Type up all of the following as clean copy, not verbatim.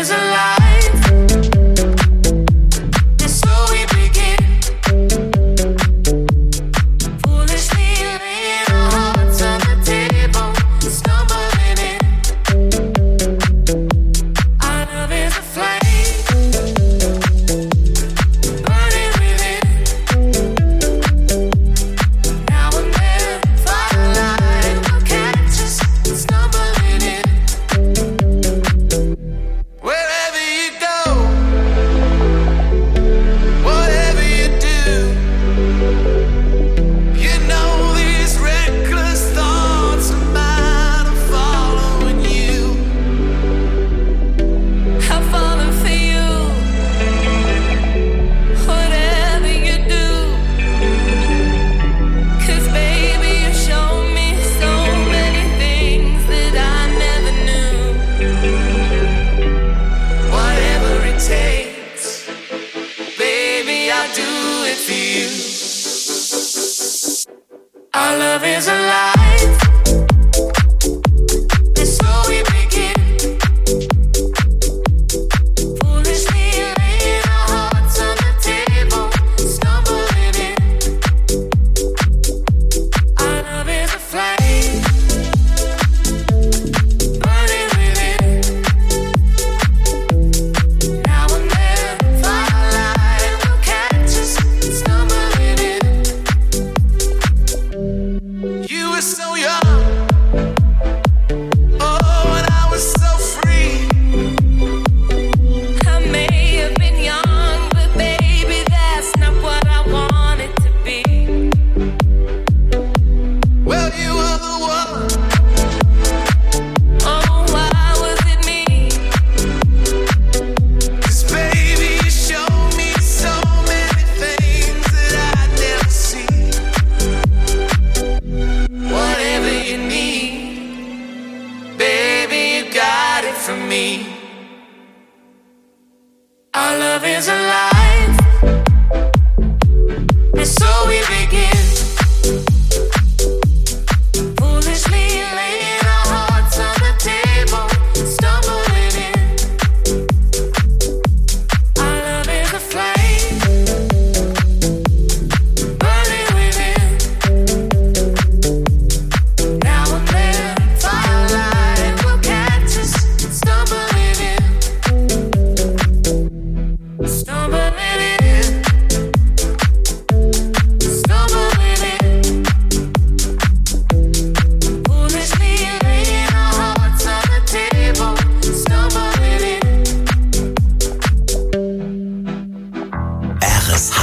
is alive. Our love is alive. Our love is alive, and so we begin. Foolishly laying our hearts on the table, stumbling in. Our love is a flame, burning within. Now and then, firelight will catch us, stumbling in. Stumbling in, stumbling in. Foolishly laying our hearts on the table, stumbling in. RSH.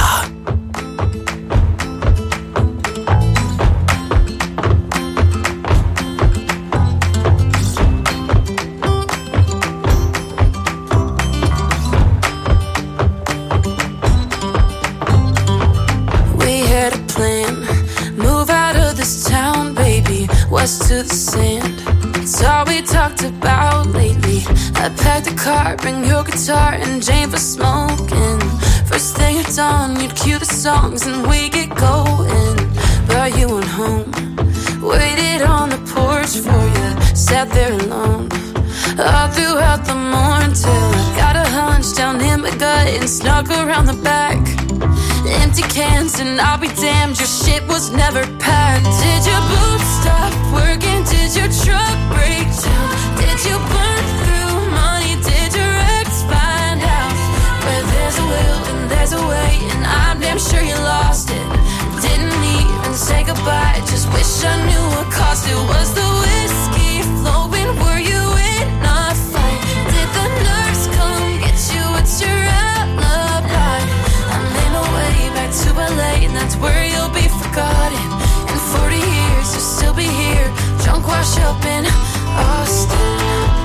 West to the sand, it's all we talked about lately. I packed a car, bring your guitar and Jane for smoking. First thing at dawn, you'd cue the songs and we get going. But you went home, waited on the porch for you, sat there alone all throughout the morning till I got a hunch down in my gut and snuck around the back. Empty cans and I'll be damned, your shit was never packed. Did your boots stop working? Did your truck break down? Did you burn through money? Did your ex find out? Where there's a will and there's a way, and I'm damn sure you lost it. Didn't even say goodbye, just wish I knew what cost it. Was the whiskey flowing? Were you in a fight? Did the nurse come get you? What's your alibi? I'm in a way back to LA, and that's where you'll be forgotten. In 40 years you'll still be here, drunk wash up in Austin.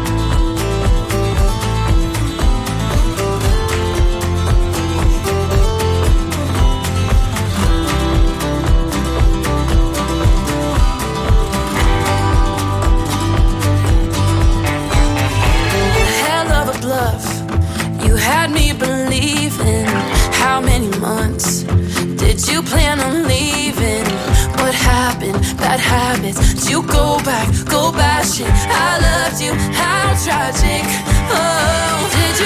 Hell of a bluff, you had me believing. How many months did you plan on leaving? What happened? Bad habits. Did you go back, go bashing? I loved you, how tragic. Oh, did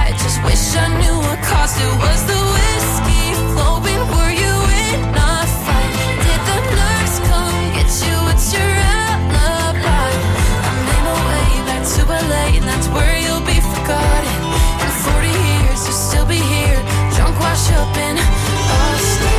I just wish I knew what caused it. Was the whiskey flowing? Were you in a fight? Did the nurse come get you? It's your alibi. I made my way back to LA, and that's where you'll be forgotten. In 40 years, you'll still be here, drunk, washed up in a state.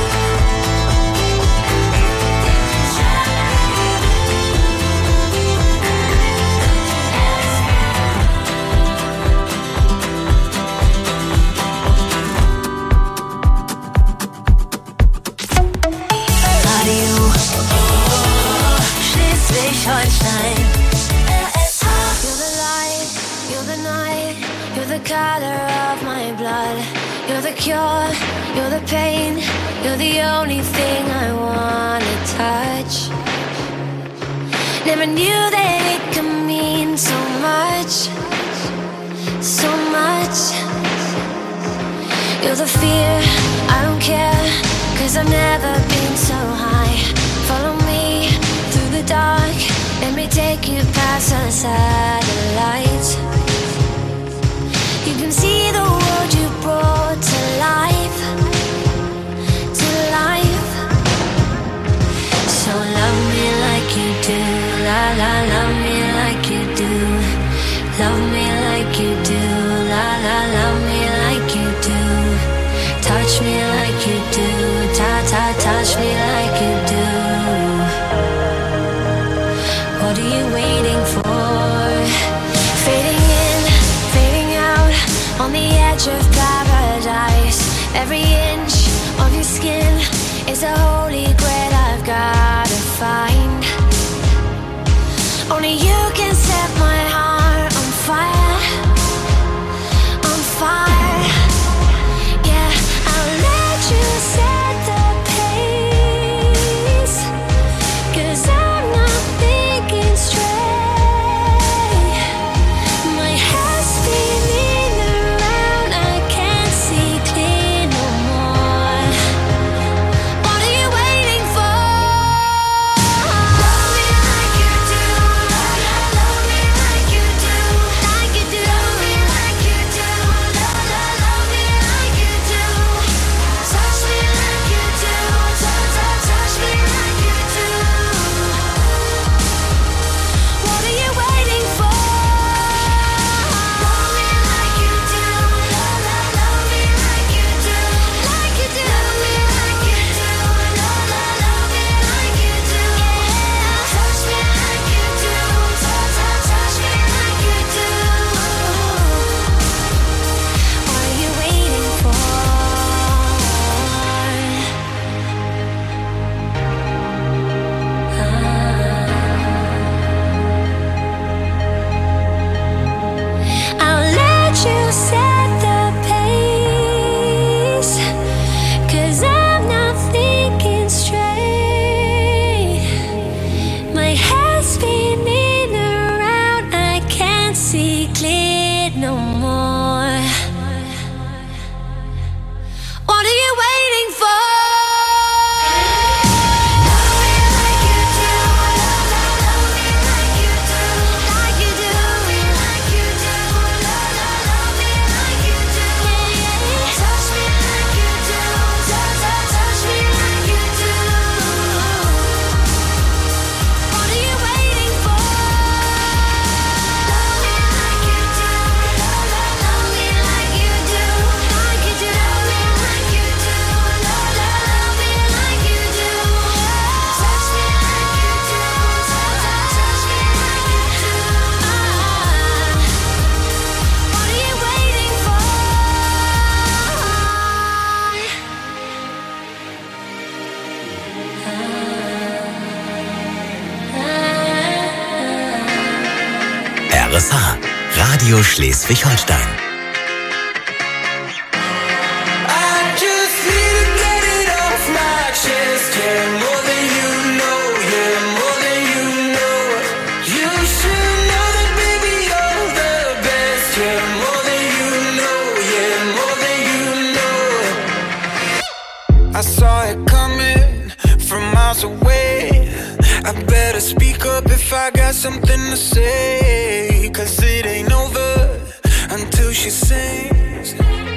Schleswig-Holstein. You're the light, you're the night, you're the color of my blood. You're the cure, you're the pain, you're the only thing I wanna touch. Never knew that it could mean so much, so much. You're the fear, I don't care, 'cause I've never been so high. Follow me through the dark, let me take you past the satellites. You can see the world you brought to life, to life. So love me like you do, la la, love me like you do. Love me like you do, la la, love me like you do. Touch me like you do, ta ta, touch me like you do. What are you waiting for? Fading in, fading out, on the edge of paradise. Every inch of your skin is a holy grail I've gotta find. Only you can set my heart on fire, on fire. Yeah, I'll let you set the pace, 'cause I'm not thinking straight. My head's spinning around, I can't see clear no more. What are you waiting for? Love me like you do, love me like you do, like you do. Love me like you do, love me like you do. Touch me like you do, touch me like you do. What are you waiting for? Love me like you do, love me like you do, like you do. Love me like you do, love me like you do. Touch me like you do, touch me like you do. What are you waiting for? I'll let you set the pace, 'cause I'm not thinking straight. My head's spinning around, I can't see clear no more. What are you waiting for? Love me like you do, love me like you do, like you do. Love me like you do, love me like you do. Touch me like you do, touch me like you do. What are you waiting for? Love me like you do, love me like you do, like you do. Love me like you do, love me like you do. Touch me like you do, touch me like you do. What are you waiting for? RSH, Radio Schleswig-Holstein. I just need to get it off my chest. Yeah, more than you know. Yeah, more than you know. You should know that, baby, you're the best. Yeah, more than you know. Yeah, more than you know. I saw it coming from miles away. I better speak up if I got something to say. 'Cause it ain't over until she sings.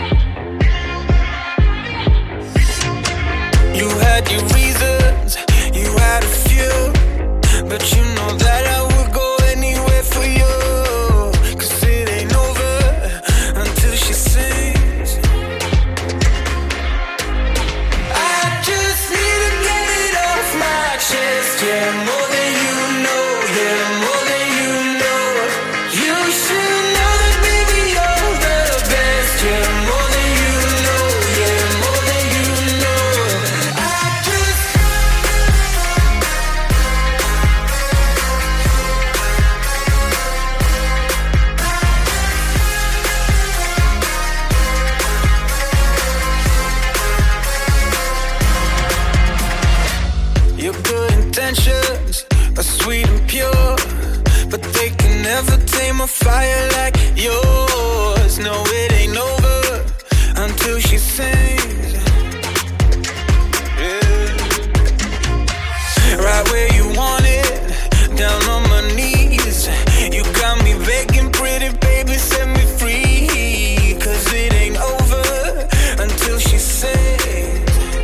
You had your reasons, you had a few, but you know that I would go anywhere for you. 'Cause it ain't over until she sings. I just need to get it off my chest, yeah, more than you know, yeah, more than you know. You should know that baby you're the best, yeah, more than you know, yeah, more than you know. Your good intentions are sweet and pure, but they can never tame a fire like yours. No, it ain't over until she sings. Yeah. Right where you want it, down on my knees. You got me begging, pretty baby, set me free. 'Cause it ain't over until she sings.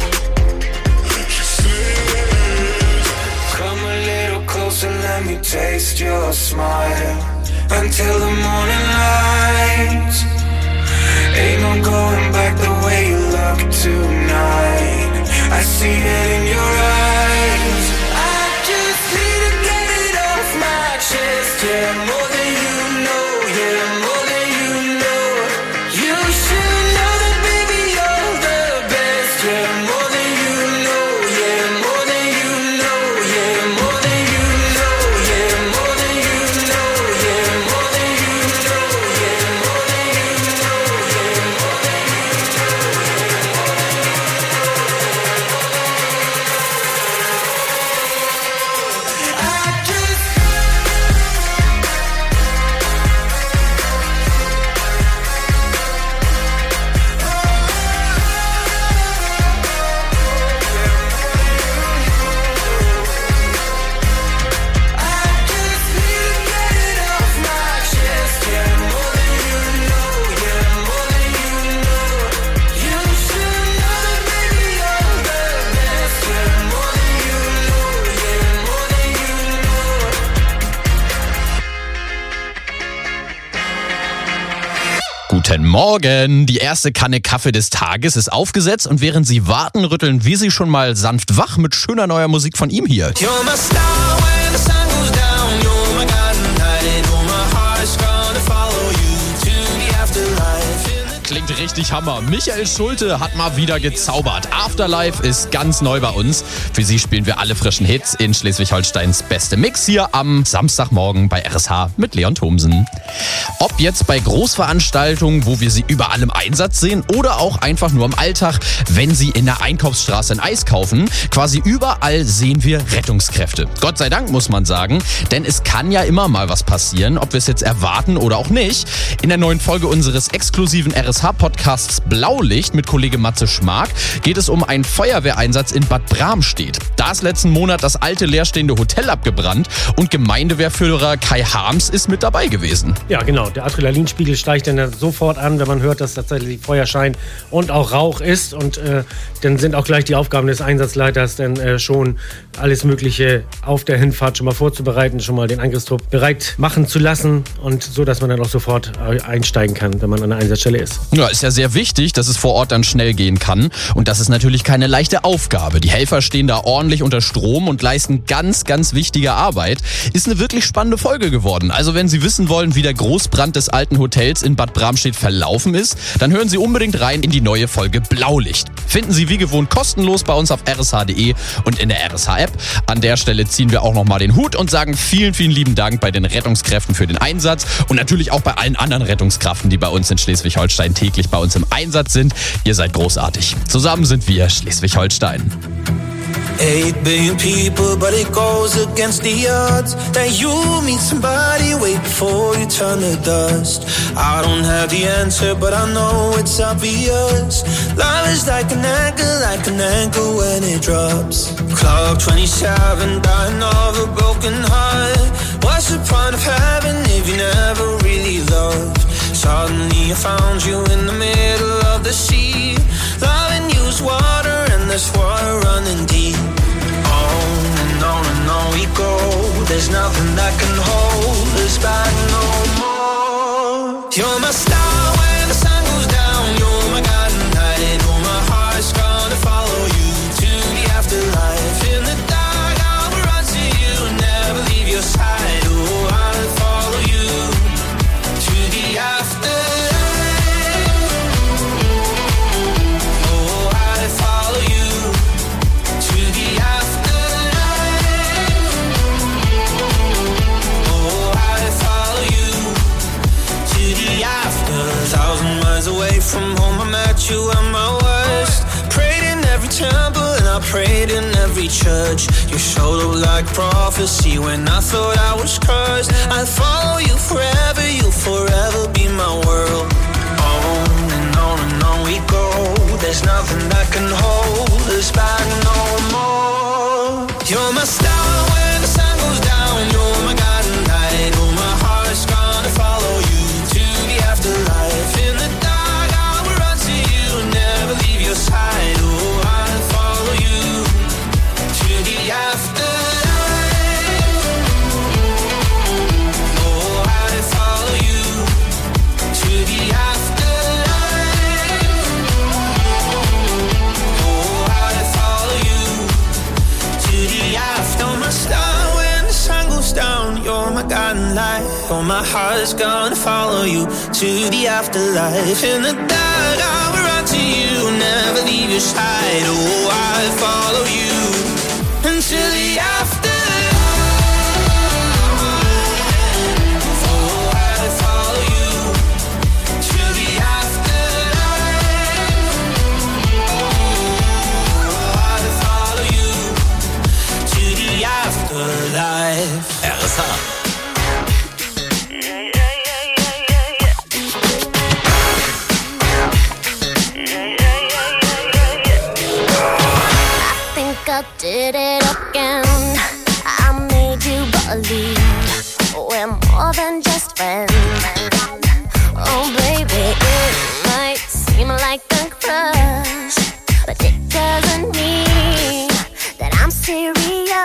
Come a little closer, let me taste your smile. Until the morning lights. Ain't no going back the way you look tonight. I see it in your eyes. I just need to get it off my chest, yeah, more than you know, yeah, more than you know. You should know that baby you're the best, yeah, more than you know, yeah, more than you know, yeah, more than you know, yeah, more than you know, yeah, more than you know, yeah, more than you know, yeah, more than you know. I just need to get it off my chest, yeah, more than you know, yeah, more than you know. You should know that baby you're the best, yeah, more than you know, yeah, more than you know. Guten Morgen! Die erste Kanne Kaffee des Tages ist aufgesetzt und während Sie warten, rütteln wir Sie schon mal sanft wach mit schöner neuer Musik von ihm hier. You're my star when the sun goes down. You're my guiding light. Oh, my heart's gonna follow you to the afterlife. Klingt richtig Hammer. Michael Schulte hat mal wieder gezaubert. Afterlife ist ganz neu bei uns. Für Sie spielen wir alle frischen Hits in Schleswig-Holsteins beste Mix hier am Samstagmorgen bei RSH mit Leon Thomsen. Ob jetzt bei Großveranstaltungen, wo wir Sie überall im Einsatz sehen oder auch einfach nur im Alltag, wenn Sie in der Einkaufsstraße ein Eis kaufen, quasi überall sehen wir Rettungskräfte. Gott sei Dank, muss man sagen, denn es kann ja immer mal was passieren, ob wir es jetzt erwarten oder auch nicht. In der neuen Folge unseres exklusiven RSH-Podcasts Blaulicht mit Kollege Matze Schmark geht es um einen Feuerwehreinsatz in Bad Bramstedt. Da ist letzten Monat das alte leerstehende Hotel abgebrannt und Gemeindewehrführer Kai Harms ist mit dabei gewesen. Ja, genau. Der Adrenalinspiegel steigt dann sofort an, wenn man hört, dass tatsächlich Feuerschein und auch Rauch ist. Und dann sind auch gleich die Aufgaben des Einsatzleiters, dann schon alles Mögliche auf der Hinfahrt schon mal vorzubereiten, schon mal den Angriffstrupp bereit machen zu lassen und so, dass man dann auch sofort einsteigen kann, wenn man an der Einsatzstelle ist. Ja, ist ja sehr wichtig, dass es vor Ort dann schnell gehen kann. Und das ist natürlich keine leichte Aufgabe. Die Helfer stehen da ordentlich unter Strom und leisten ganz, ganz wichtige Arbeit. Ist eine wirklich spannende Folge geworden. Also wenn Sie wissen wollen, wie der Großbrand des alten Hotels in Bad Bramstedt verlaufen ist, dann hören Sie unbedingt rein in die neue Folge Blaulicht. Finden Sie wie gewohnt kostenlos bei uns auf rsh.de und in der RSH-App. An der Stelle ziehen wir auch nochmal den Hut und sagen vielen, vielen lieben Dank bei den Rettungskräften für den Einsatz und natürlich auch bei allen anderen Rettungskräften, die bei uns in Schleswig-Holstein täglich bei uns im Einsatz sind. Ihr seid großartig. Zusammen sind wir Schleswig-Holstein. 8 billion people, but it goes against the odds that you meet somebody way before you turn to dust. I don't have the answer, but I know it's obvious. Love is like an anchor when it drops. Clock 27, dying of a broken heart. What's the point of having if you never really loved? Suddenly I found you in the middle of the sea. Loving you's water and this water running deep. On we go. There's nothing that can hold us back no more. You're my star when the sun goes down. You're my guiding light. Oh, my heart's gonna follow you to the afterlife. In the dark, I'll run to you, never leave your side. Oh, I'll follow you to the afterlife. Oh, I'll follow you to the afterlife. Oh, I'll follow you to the after. 1,000 miles away from home, I met you at my worst. Prayed in every temple and I prayed in every church. You showed up like prophecy when I thought I was cursed. I'll follow you forever, you'll forever be my world. On we go. There's nothing that can hold us back no more. You're my star when the sun goes down. You're my guiding light. Oh, my heart's gonna follow you to the afterlife. In the dark, I will run to you, never leave your side. Oh, I'll follow you to the afterlife. Oh, I'll follow you to the afterlife. Oh, I'll follow you to the after. You're my star when the sun goes down. You're my guiding light. Oh, my heart's gonna follow you to the afterlife. In the dark, I will run to you, never leave your side. Oh, I'll follow you until the afterlife. Oh, I'll follow you to the afterlife. Oh, I'll follow you to the afterlife. RSH. Think I did it again. I made you believe we're more than just friends. Oh, baby, it might seem like a crush, but it doesn't mean that I'm serious.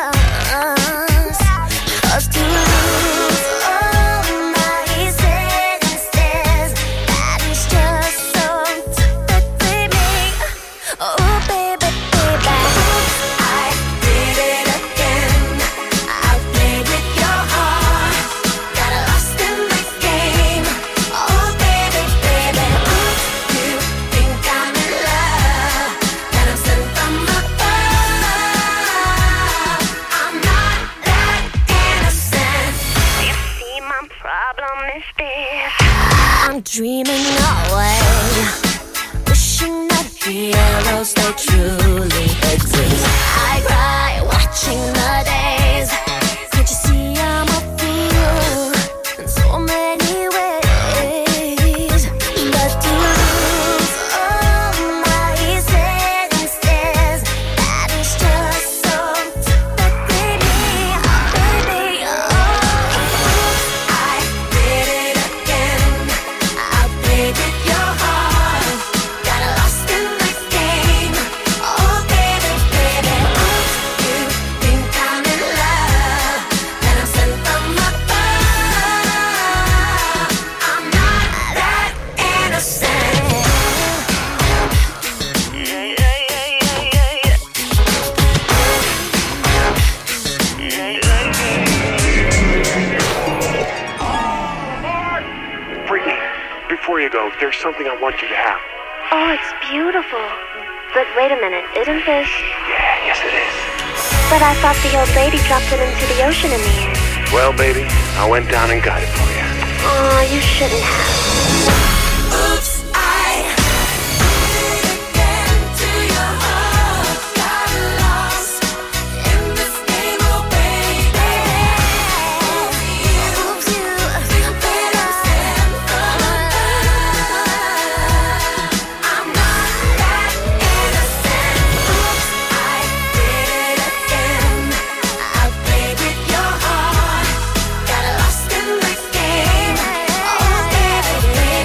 'Cause to lose all my senses, that is just so typically me. Oh, baby, baby, I did it again. I played with your heart, got lost in the game. Oh, baby, baby, you think I'm in love, that I'm sent from above. I'm not that innocent. You see, my problem is this: I'm dreaming away, wishing that heroes they truly exist. I cry watching the days. Can't you see I'm a fool in so many ways? But to lose all my senses, that is just so typically me. Baby, oh, I did it again. I played with your heart, got lost in the game. Oh, baby, baby, you think I'm in love, that I'm sent from above. I'm not that innocent. Freaky, before you go, there's something I want you to have. Oh, it's beautiful. But wait a minute, isn't this? Yeah, yes it is. But I thought the old lady dropped it into the ocean in the end. Well, baby, I went down and got it for you. Oh, you shouldn't have. Oops, I did it again to your heart. Got lost in this game, oh baby. Oops, you think that I'm sent from above. I'm not that innocent. Oops, I did it again. I played with your heart, got lost in this game. Oh, baby,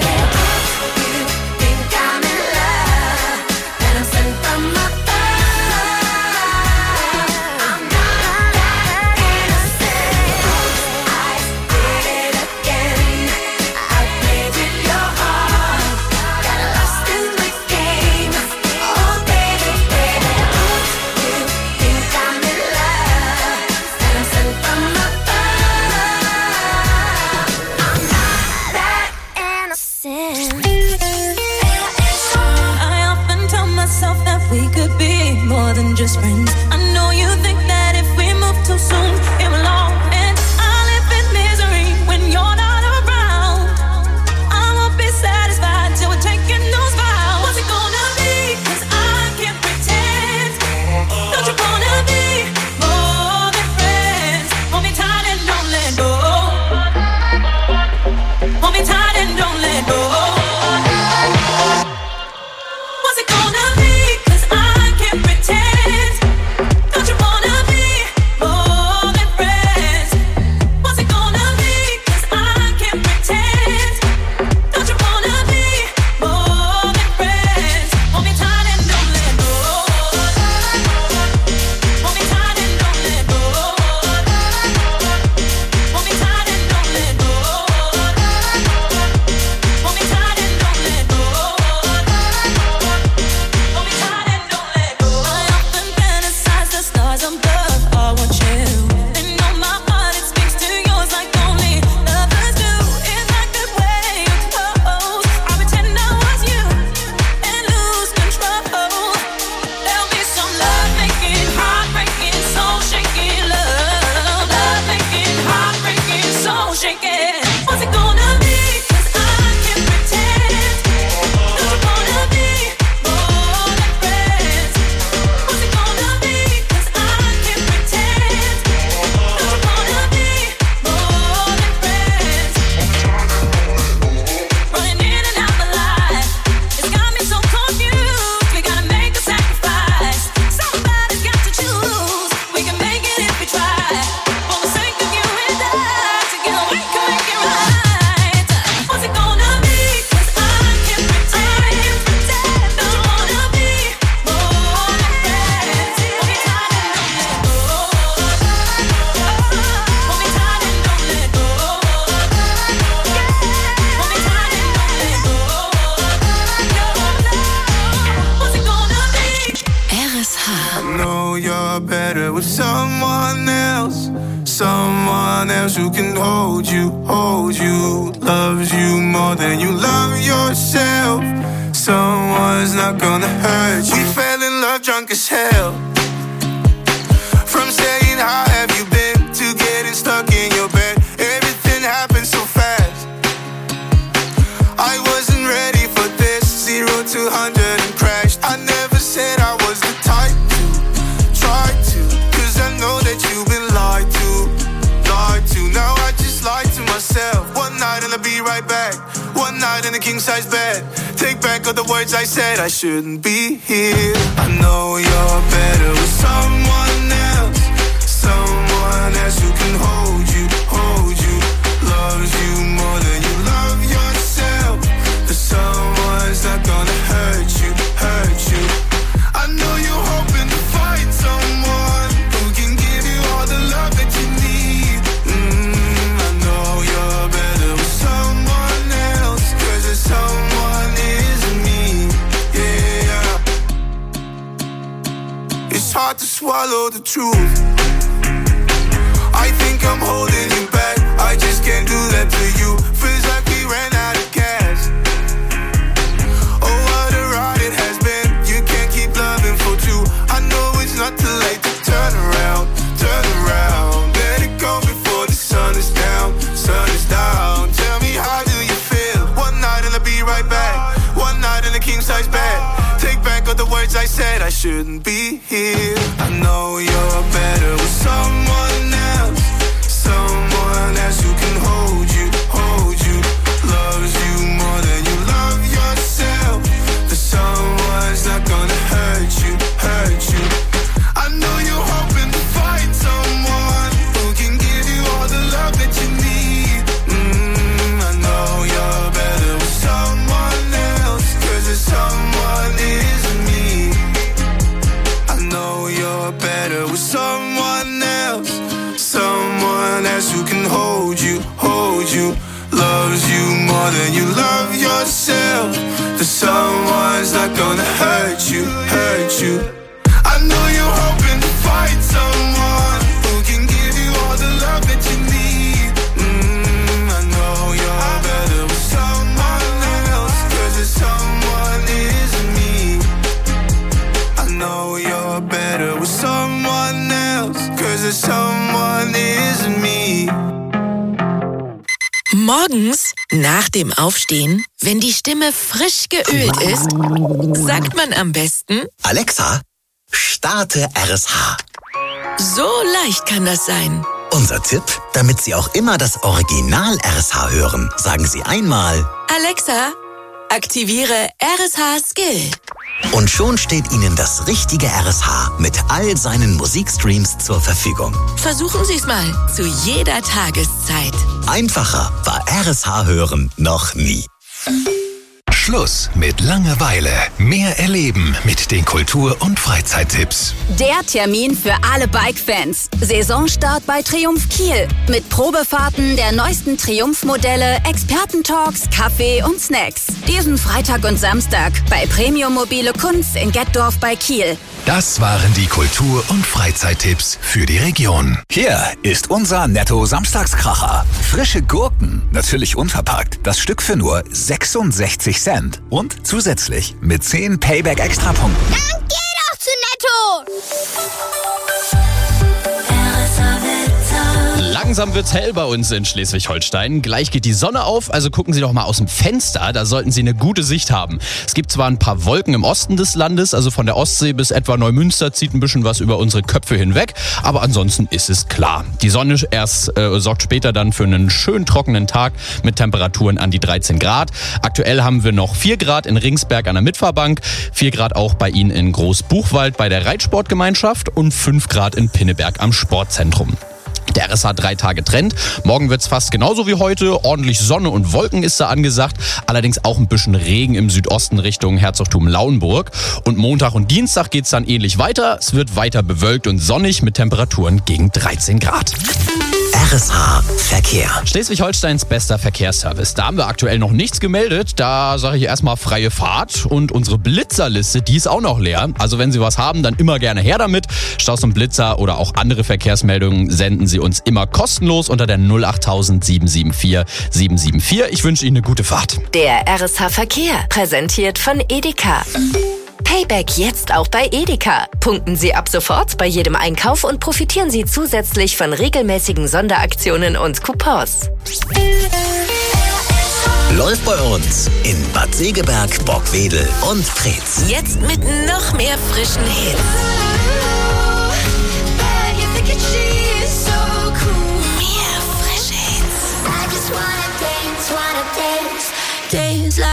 just friends. I know you think that if we move too soon, it will all end. I live in misery when you're not around. I won't be satisfied till we're taking those vows. What's it gonna be? 'Cause I can't pretend. Don't you wanna be more than friends? Hold me tight and don't let go. Hold me tight and don't let go. What's it gonna be? 'Cause I can't pretend. Don't you wanna be more than friends? What's it gonna be? 'Cause I can't pretend. Don't you wanna be more than friends? Hold me tight and don't let go. Hold me tight and don't let go. Hold me tight and don't let go. Hold me tight and don't let go. Hold me tight and don't let go. I often fantasize the stars above are watching. They know my heart, it speaks to yours like only lovers do. In that good way you're close, I pretend I was you and lose control. There'll be some love-making, heartbreaking, soul-shaking love. Love-making, heartbreaking, soul-shaking. What's it gonna be? 'Cause I can't pretend. Don't you wanna be more than friends? What's it gonna be? 'Cause I can't pretend. Don't you wanna be more than friends? Running in and out of life, it's got me so confused. We gotta make a sacrifice. Somebody's got to choose. We can make it if we try. For the sake of you and I, together we can make it right. What's it gonna be? 'Cause I can't pretend. Don't you wanna be more than friends? Hold me tight and don't let go. Hold me tight and don't let go. Hold me tight and don't let go. What's it gonna be? RSH. I know you're better with someone else. Someone else who can hold you, loves you more than you love yourself. Someone's not gonna hurt you. We fell in love drunk as hell. From saying how have you been to getting stuck in your bed. Everything happened so fast. I wasn't ready for this. 0 to 100 and crashed. I never said I was the type to try to. 'Cause I know that you've been lied to. Now I just lied to myself. One night and I'll be right back. One night in a king-size bed. Take back all the words I said. I shouldn't be here. I know you're better with someone else. Someone else who can hold you, loves you more than you love yourself. But someone's not gonna hurt you. I know you're hoping to find someone who can give you all the love that you need. I know you're better with someone else. 'Cause there's someone isn't me. Yeah. It's hard to swallow the truth. I think I'm holding you back. I just can't do that to you. Feels like we ran out of gas. Oh, what a ride it has been. You can't keep loving for two. I know it's not too late to turn around. Let it go before the sun is down. Tell me, how do you feel? One night and I'll be right back. One night in a king-size bed. Take back all the words I said. I shouldn't be here. I know you're better with someone else. Someone else who can hold you, loves you more than you love yourself. But someone's not gonna hurt you. I know you're hoping to find someone who can give you all the love that you need. I know you're better with someone else. 'Cause there's someone isn't me. I know you're better with someone else. Someone else who can hold you, loves you more than you love yourself. The someone's not gonna hurt you. I know you're hoping to find someone who can give you all the love that you need. I know you're better with someone else. 'Cause there's someone isn't me. I know you're better Morgens, nach dem Aufstehen, wenn die Stimme frisch geölt ist, sagt man am besten: Alexa, starte RSH. So leicht kann das sein. Unser Tipp, damit Sie auch immer das Original RSH hören, sagen Sie einmal: Alexa, aktiviere RSH Skill. Und schon steht Ihnen das richtige RSH mit all seinen Musikstreams zur Verfügung. Versuchen Sie es mal zu jeder Tageszeit. Einfacher war RSH hören noch nie. Schluss mit Langeweile. Mehr erleben mit den Kultur- und Freizeittipps. Der Termin für alle Bike-Fans. Saisonstart bei Triumph Kiel. Mit Probefahrten der neuesten Triumph-Modelle, Expertentalks, Kaffee und Snacks. Diesen Freitag und Samstag bei Premium Mobile Kunst in Gettorf bei Kiel. Das waren die Kultur- und Freizeittipps für die Region. Hier ist unser Netto-Samstagskracher. Frische Gurken, natürlich unverpackt. Das Stück für nur 66 Cent. Und zusätzlich mit 10 Payback-Extrapunkten. Dann geh doch zu Netto! Langsam wird's hell bei uns in Schleswig-Holstein. Gleich geht die Sonne auf, also gucken Sie doch mal aus dem Fenster. Da sollten Sie eine gute Sicht haben. Es gibt zwar ein paar Wolken im Osten des Landes, also von der Ostsee bis etwa Neumünster zieht ein bisschen was über unsere Köpfe hinweg, aber ansonsten ist es klar. Die Sonne sorgt später dann für einen schön trockenen Tag mit Temperaturen an die 13 Grad. Aktuell haben wir noch 4 Grad in Ringsberg an der Mitfahrbank, 4 Grad auch bei Ihnen in Großbuchwald bei der Reitsportgemeinschaft und 5 Grad in Pinneberg am Sportzentrum. Der RSH 3 Tage Trend. Morgen wird's fast genauso wie heute. Ordentlich Sonne und Wolken ist da angesagt. Allerdings auch ein bisschen Regen im Südosten Richtung Herzogtum Lauenburg. Und Montag und Dienstag geht's dann ähnlich weiter. Es wird weiter bewölkt und sonnig mit Temperaturen gegen 13 Grad. RSH Verkehr. Schleswig-Holsteins bester Verkehrsservice. Da haben wir aktuell noch nichts gemeldet. Da sage ich erstmal freie Fahrt. Und unsere Blitzerliste, die ist auch noch leer. Also wenn Sie was haben, dann immer gerne her damit. Staus und Blitzer oder auch andere Verkehrsmeldungen senden Sie uns immer kostenlos unter der 08000 774 774. Ich wünsche Ihnen eine gute Fahrt. Der RSH Verkehr, präsentiert von Edeka. Payback jetzt auch bei Edeka. Punkten Sie ab sofort bei jedem Einkauf und profitieren Sie zusätzlich von regelmäßigen Sonderaktionen und Coupons. Läuft bei uns in Bad Segeberg, Borgwedel und Preetz. Jetzt mit noch mehr frischen Hits. Mehr frische Hits.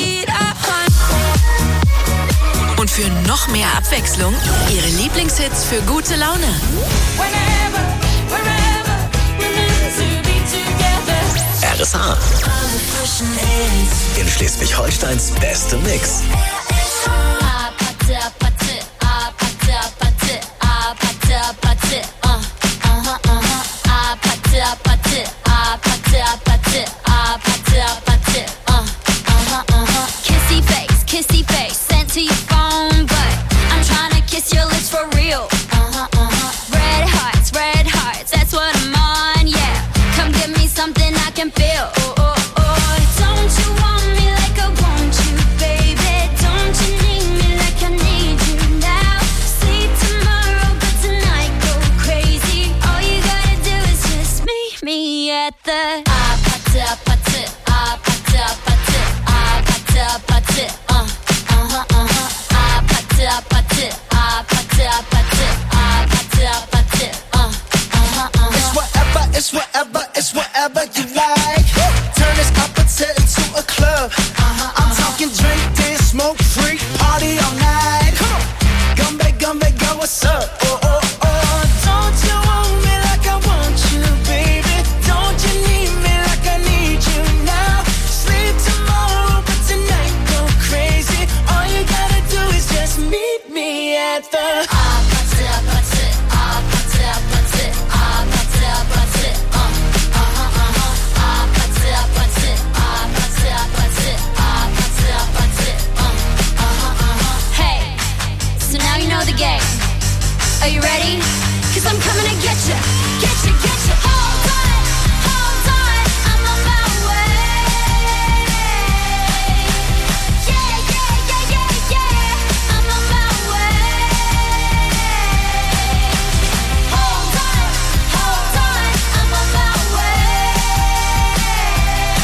Und für noch mehr Abwechslung, Ihre Lieblingshits für gute Laune. RSH. In Schleswig-Holsteins beste Mix. Kissy face, sent to your phone, but I'm trying to kiss your lips for real. Red hearts, that's what I'm on, yeah. Come give me something I can feel. Don't you want me like I want you, baby? Don't you need me like I need you now? Sleep tomorrow, but tonight go crazy. All you gotta do is just meet me at the It's whatever you like. Turn this opposite into a club. I'm talking drink, dance, smoke, freak, party all night. Come back, girl, what's up? Don't you want me like I want you, baby? Don't you need me like I need you now? Sleep tomorrow, but tonight go crazy. All you gotta do is just meet me at the Are you ready? 'Cause I'm coming to get you. Hold on, I'm on my way. Yeah, I'm on my way. Hold on, I'm on my way.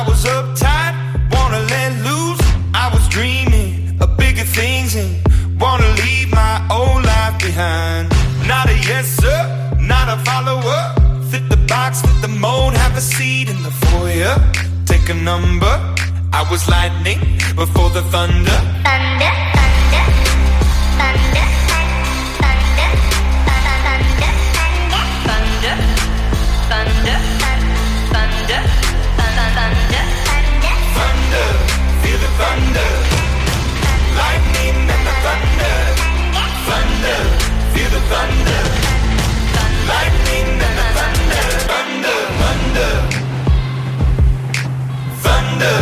was uptight, wanna let loose. I was dreaming of bigger things and wanna leave my old life behind. Not a yes sir, not a follower. Fit the box, fit the mold, have a seat in the foyer. Take a number. I was lightning before the thunder. Thunder, thunder, thunder, thunder, thunder, thunder, thunder, thunder, thunder, thunder, feel the thunder. Lightning and the thunder. Thunder, feel the thunder. Lightning and the thunder. Thunder, thunder, thunder.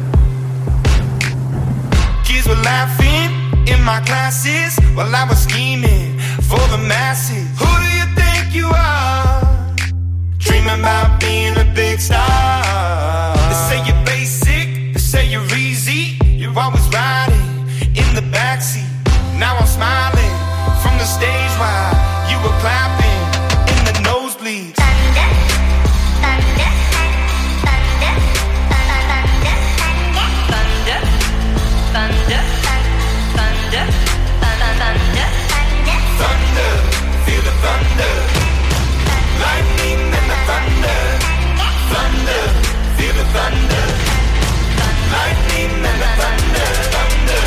Kids were laughing in my classes while I was scheming for the masses. Who do you think you are? Dreaming about being a big star. They say you're basic, they say you're easy. You're always riding in the backseat. Now I'm smiling from the stage while you were clapping in the nosebleeds. thunder, thunder, thunder, thunder, thunder, thunder, thunder, thunder, Thunder, feel the thunder. Lightning and the thunder. Thunder, feel the thunder. Lightning and the thunder. Thunder.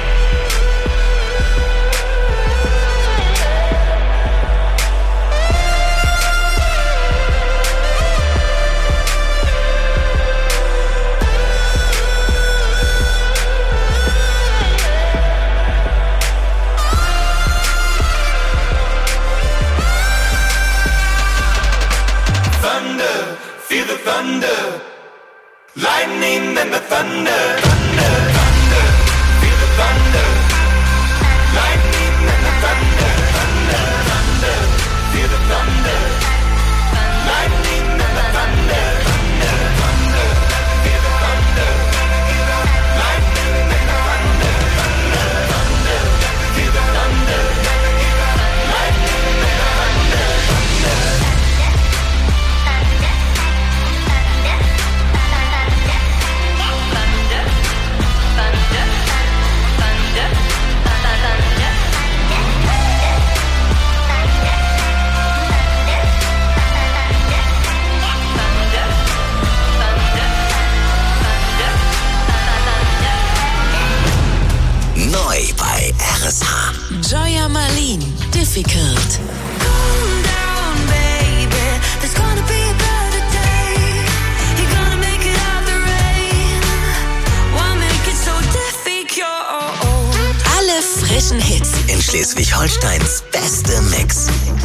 Thunder, feel the thunder. Lightning and the thunder. Thunder, thunder, feel the thunder. Lightning and the thunder. Thunder, thunder, feel the thunder. Lightning and the thunder. Thunder, thunder, feel the thunder. Lightning and the thunder. Thunder, thunder, feel the thunder. Lightning and the thunder. Neu bei RSH. Joya Malin, Difficult. Calm down, baby. There's gonna be a better day. You're gonna make it out the rain. Why make it so difficult? Alle frischen Hits. In Schleswig-Holsteins beste Mix.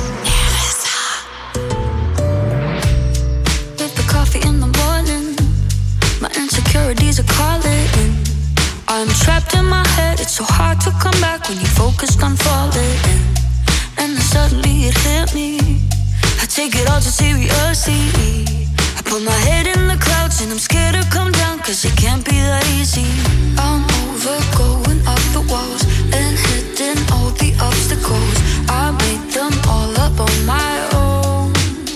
With the coffee in the morning, my insecurities are calling. I'm trapped in my head, it's so hard to come back when you're focused on falling. And then suddenly it hit me, I take it all too seriously. I put my head in the clouds and I'm scared to come down, cause it can't be that easy. I'm over going up the walls and hitting all the obstacles. I made them all up on my own.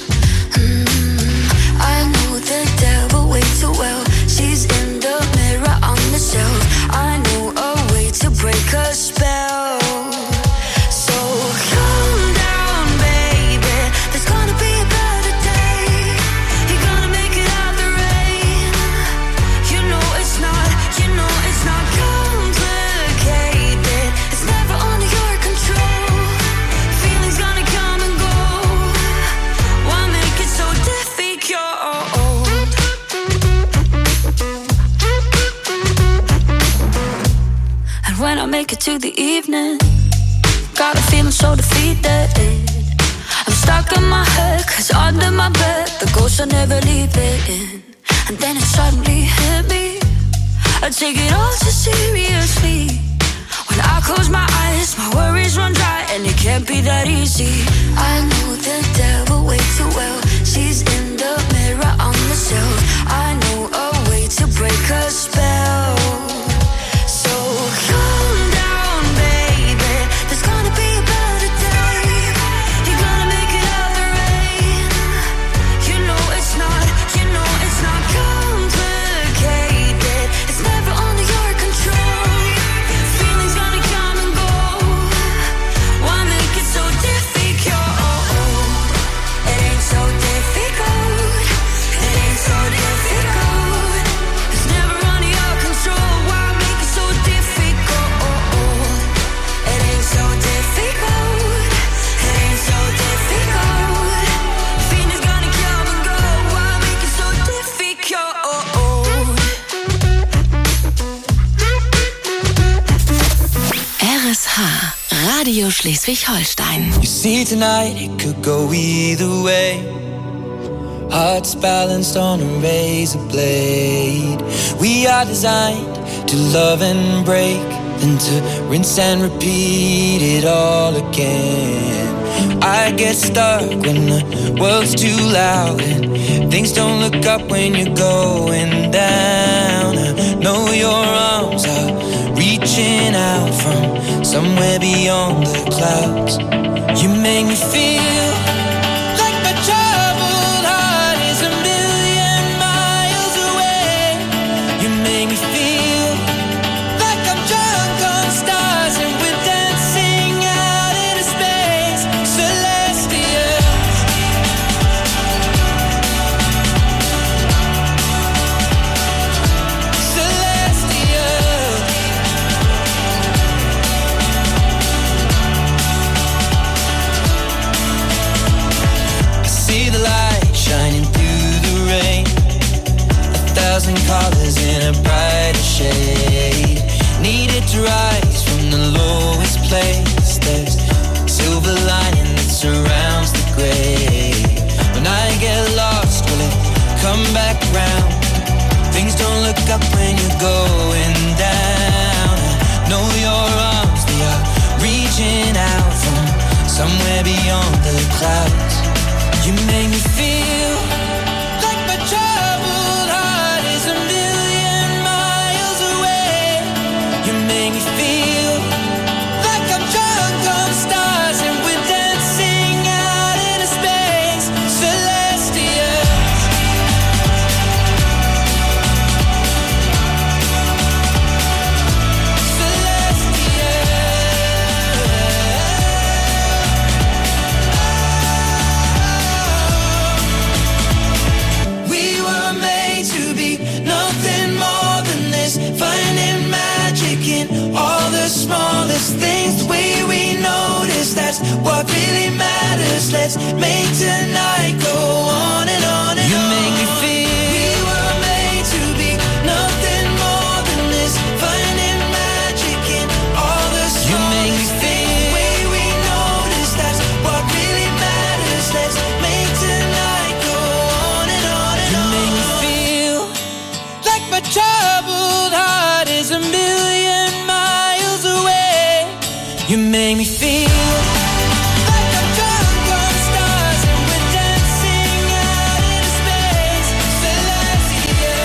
I know the devil way too well. She's in the mirror on the shelf. I know a way to break her spell. So calm down, baby. There's gonna be a better day. You're gonna make it out the rain. You know it's not complicated. It's never under your control. Feelings gonna come and go. Why make it so difficult? And when I make it to the evening, got a feeling so defeated. I'm stuck in my head, cause under my bed the ghosts are never leaving. And then it suddenly hit me, I take it all too seriously. When I close my eyes, my worries run dry, and it can't be that easy. I know the devil way too well. She's in the mirror on the shelf. I know a way to break her spell. So calm down, baby. There's gonna be a better day. You're gonna make it out the rain. You know it's not complicated. Radio Schleswig-Holstein. You see tonight it could go either way. Hearts balanced on a razor blade. We are designed to love and break, then to rinse and repeat it all again. I get stuck when the world's too loud and things don't look up when you're going down. I know your arms are reaching out from somewhere beyond the clouds. You make me feel like my troubled heart is a million miles away. You make me feel like I'm drunk on stars and we're dancing out into space. Celestial. Celestial. I see the light shining through the rain. 1,000 colors in a brighter shade. Needed to rise from the lowest place. There's silver lining that surrounds the gray. When I get lost, will it come back round? Things don't look up when you're going down. I know your arms, they are reaching out from somewhere beyond the clouds. You make me feel like my troubled heart is a million miles away. You make me feel like I'm drunk on stars and we're dancing out into space. Celestial. We were made to be nothing more than this, finding magic in all the smallest things. The way we notice, that's what really matters. Let's make tonight go on and on and on. You make me feel we were made to be nothing more than this, finding magic in all the smallest things. The way we notice, that's what really matters. Let's make tonight go on and on and on. You make me feel like my troubled heart is a million miles away. You make me feel like I'm drunk on stars and we're dancing out into space. Celestial.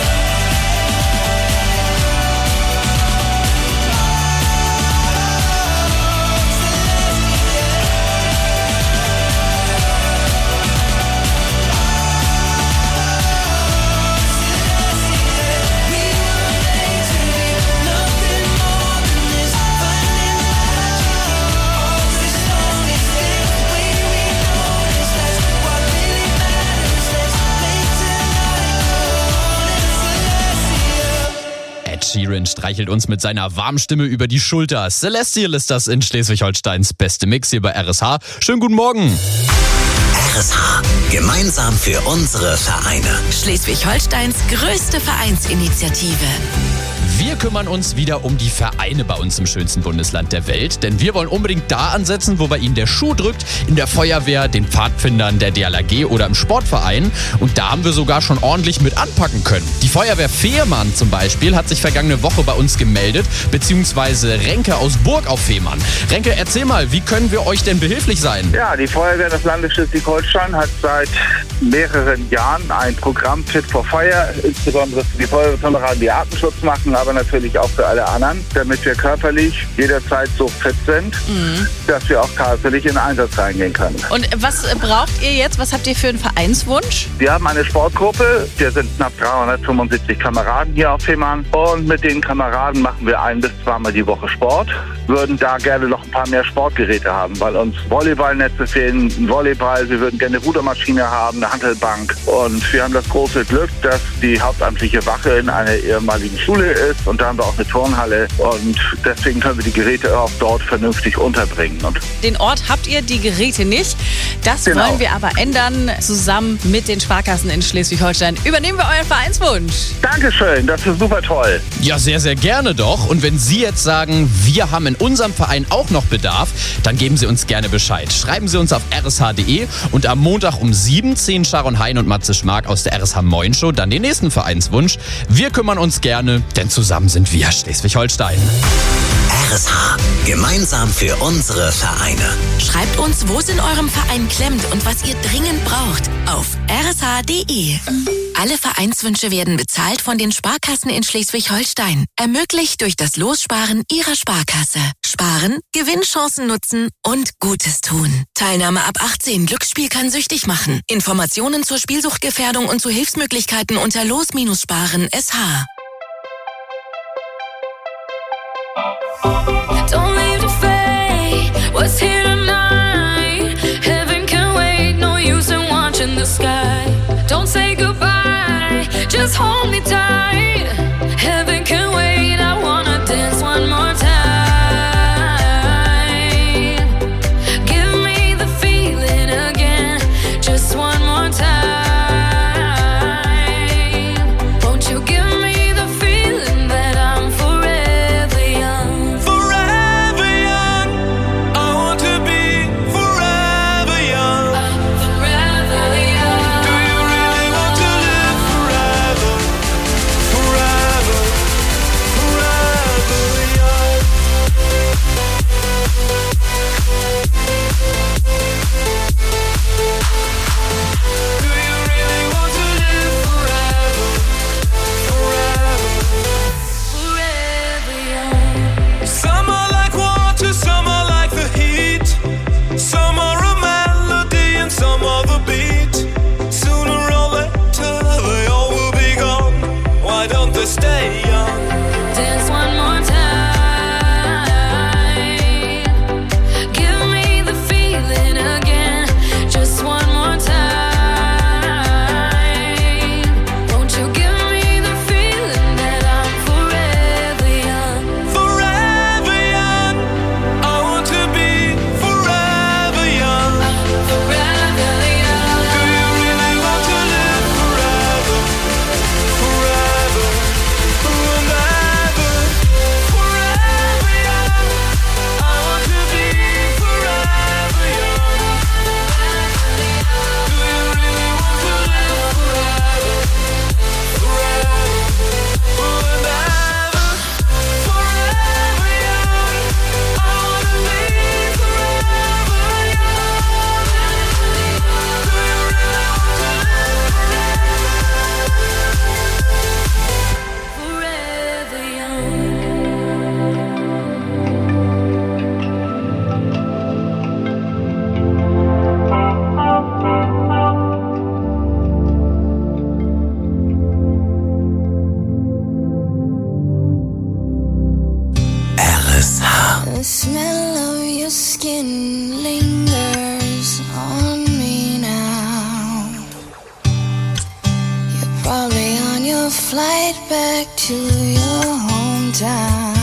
We were made to be nothing more than this, finding magic in all the smallest things. The way we notice, that's what really matters. Let's make tonight go on and celestial. Ed Sheeran streichelt uns mit seiner warmen Stimme über die Schulter. Celestial ist das in Schleswig-Holsteins beste Mix hier bei RSH. Schönen guten Morgen. RSH. Gemeinsam für unsere Vereine. Schleswig-Holsteins größte Vereinsinitiative. Wir kümmern uns wieder um die Vereine bei uns im schönsten Bundesland der Welt, denn wir wollen unbedingt da ansetzen, wo bei ihnen der Schuh drückt, in der Feuerwehr, den Pfadfindern, der DLRG oder im Sportverein. Und da haben wir sogar schon ordentlich mit anpacken können. Die Feuerwehr Fehmarn zum Beispiel hat sich vergangene Woche bei uns gemeldet, beziehungsweise Renke aus Burg auf Fehmarn. Renke, erzähl mal, wie können wir euch denn behilflich sein? Ja, die Feuerwehr des Landes Schleswig-Holstein hat seit mehreren Jahren ein Programm Fit for Fire, insbesondere für die Feuerwehrkameraden, die Atemschutz machen, aber natürlich auch für alle anderen, damit wir körperlich jederzeit so fit sind, dass wir auch tatsächlich in den Einsatz reingehen können. Und was braucht ihr jetzt? Was habt ihr für einen Vereinswunsch? Wir haben eine Sportgruppe, wir sind knapp 375 Kameraden hier auf Fehmarn und mit den Kameraden machen wir 1- bis 2-mal die Woche Sport. Würden da gerne noch ein paar mehr Sportgeräte haben, weil uns Volleyballnetze fehlen, ein Volleyball, wir würden gerne eine Rudermaschine haben, eine Hantelbank und wir haben das große Glück, dass die hauptamtliche Wache in einer ehemaligen Schule ist sitzt. Und da haben wir auch eine Turnhalle und deswegen können wir die Geräte auch dort vernünftig unterbringen. Und Den Ort habt ihr, die Geräte nicht. Das Genau. wollen wir aber ändern. Zusammen mit den Sparkassen in Schleswig-Holstein übernehmen wir euren Vereinswunsch. Dankeschön, das ist super toll. Ja, sehr, sehr gerne doch. Und wenn Sie jetzt sagen, wir haben in unserem Verein auch noch Bedarf, dann geben Sie uns gerne Bescheid. Schreiben Sie uns auf rsh.de und am Montag um 7 ziehen Sharon Hein und Matze Schmark aus der RSH Moin Show dann den nächsten Vereinswunsch. Wir kümmern uns gerne, denn zusammen sind wir Schleswig-Holstein. RSH. Gemeinsam für unsere Vereine. Schreibt uns, wo es in eurem Verein klemmt und was ihr dringend braucht, auf rsh.de. Alle Vereinswünsche werden bezahlt von den Sparkassen in Schleswig-Holstein. Ermöglicht durch das Lossparen ihrer Sparkasse. Sparen, Gewinnchancen nutzen und Gutes tun. Teilnahme ab 18. Glücksspiel kann süchtig machen. Informationen zur Spielsuchtgefährdung und zu Hilfsmöglichkeiten unter Los-Sparen-SH. Don't leave the fate. What's here tonight? Heaven can wait. No use in watching the sky. Don't say goodbye. Just hold me tight. Heaven can wait. I wanna dance one more time. Give me the feeling again. Just one more time. Won't you give me the feeling that I'm forever young? Forever young. I want to be forever young. Forever young. Do you really want to live forever? Forever, forever young. Do you really want to live forever? Forever. Forever young. Some are like water, some are like the heat. Some are a melody and some are the beat. Sooner or later they all will be gone. Why don't they stay young? Dance one more time. Give me the feeling again. Just one more time. Won't you give me the feeling that I'm forever young? Forever young. I want to be forever young. Forever young. Do you really want to live forever? Forever and ever. Forever young. I want to be forever young. Do you really want to live forever? Forever and ever. Forever young. I want to be forever young. Do you really want to live Forever young. RSH. The smell of your skin lingers on me now. You're probably on your flight back to your hometown.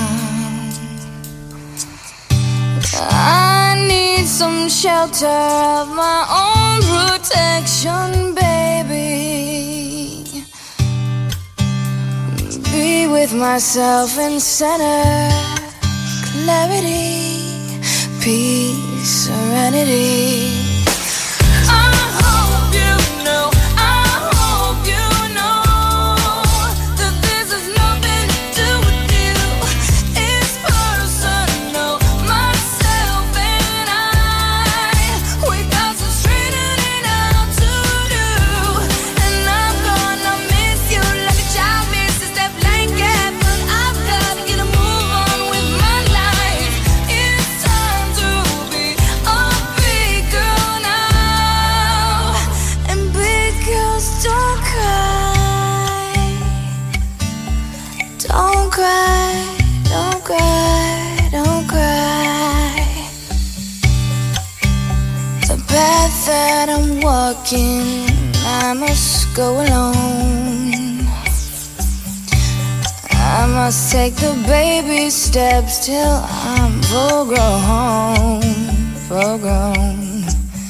I need some shelter of my own protection, baby. Be with myself in center, clarity, peace, serenity. I hope you know, that this has nothing to do with you. It's personal, myself and I. We got some straightening out to do, and I'm gonna miss you like a child misses that blanket. But I've gotta get a move on with my life. It's time to be a big girl now, and big girls don't cry. Don't cry, don't cry, don't cry. The path that I'm walking, I must go alone. I must take the baby steps till I'm full grown.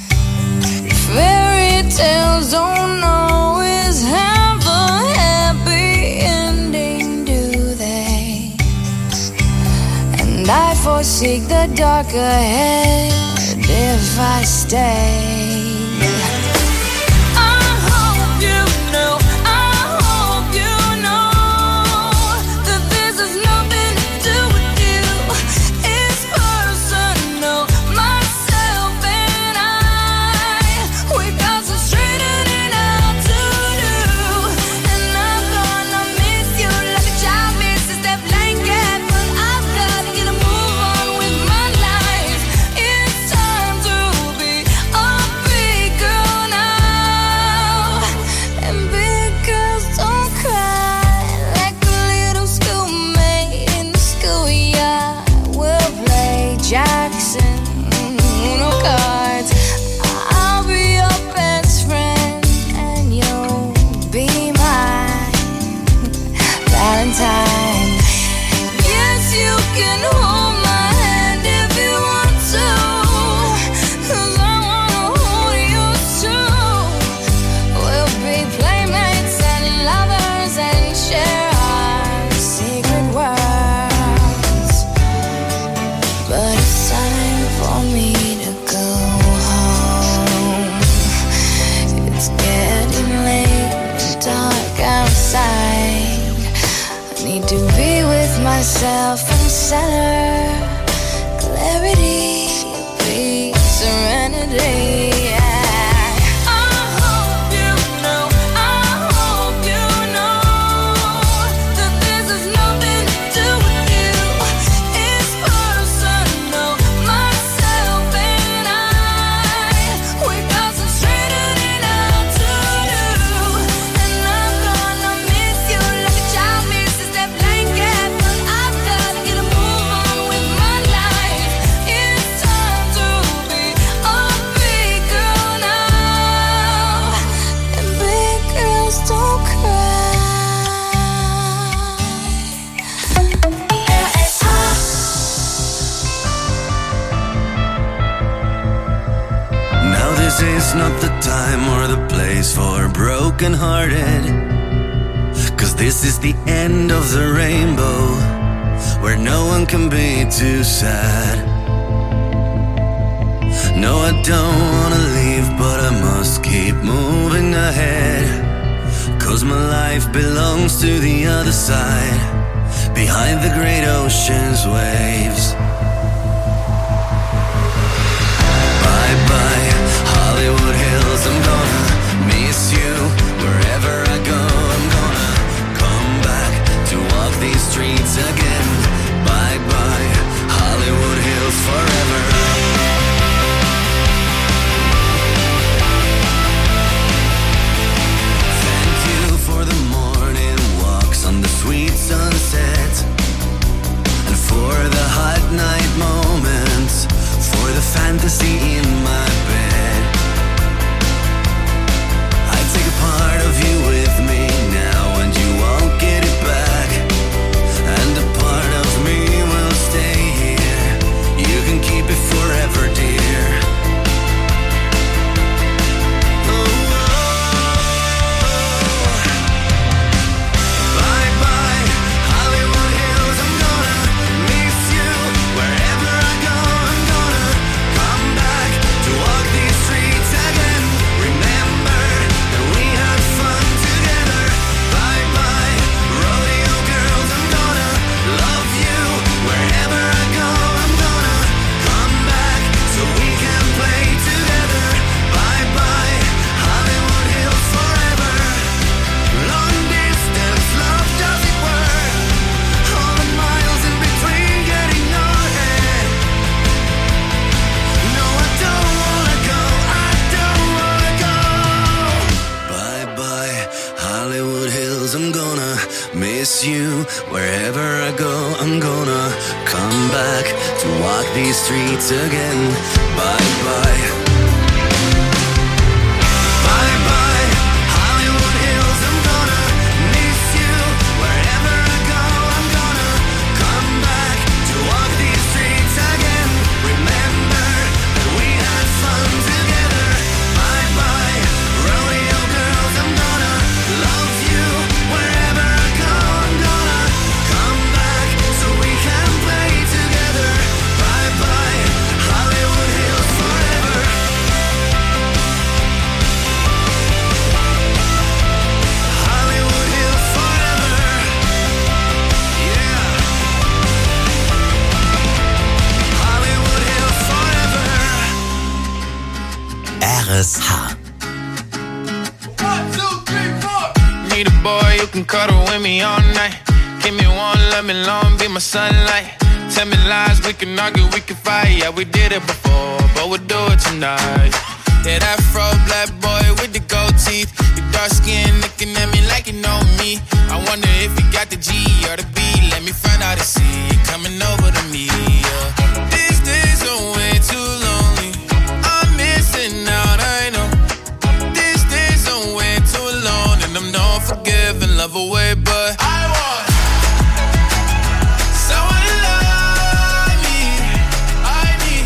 Fairy tales don't always have a happy ending, do they? And I foresee the dark ahead if I stay. Myself in center, clarity, peace, serenity. It's not the time or the place for broken-hearted, 'cause this is the end of the rainbow, where no one can be too sad. No, I don't wanna leave, but I must keep moving ahead, 'cause my life belongs to the other side, behind the great ocean's waves. Bye-bye, Hollywood Hills, I'm gonna miss you. Wherever I go, I'm gonna come back to walk these streets again. Bye-bye, Hollywood Hills, forever. Thank you for the morning walks on the sweet sunset, and for the hot night moments, for the fantasy in my bed. I take a part of you with me now, and you won't get it back, and a part of me will stay here. You can keep it forever, dear. Bye-bye, Hollywood Hills, I'm gonna miss you. Wherever I go, I'm gonna come back to walk these streets again. Remember that we had fun together. Bye-bye, rodeo girls, I'm gonna love you. Wherever I go, I'm gonna come back so we can play together. Bye-bye, Hollywood Hills, forever. Long distance love, does it work? All the miles in between getting your head. No, I don't wanna go, I don't wanna go. Bye-bye, Hollywood Hills, I'm gonna miss you. Wherever I go, I'm gonna come back to walk these streets again. Bye-bye. Bye-bye, Hollywood Hills, I'm gonna miss you. Wherever I go, I'm gonna can cuddle with me all night. Give me one, let me long, be my sunlight. Tell me lies, we can argue, we can fight. Yeah, we did it before, but we'll do it tonight. Yeah, that fro black boy with the gold teeth. Your dark skin looking at me like you know me. I wonder if you got the G or the B. Let me find out and see you coming over to me. Yeah. These days are way too lonely. I'm missing out, I know. These days are way too alone, and I'm not forgiving, love away, but I want someone to love me. I need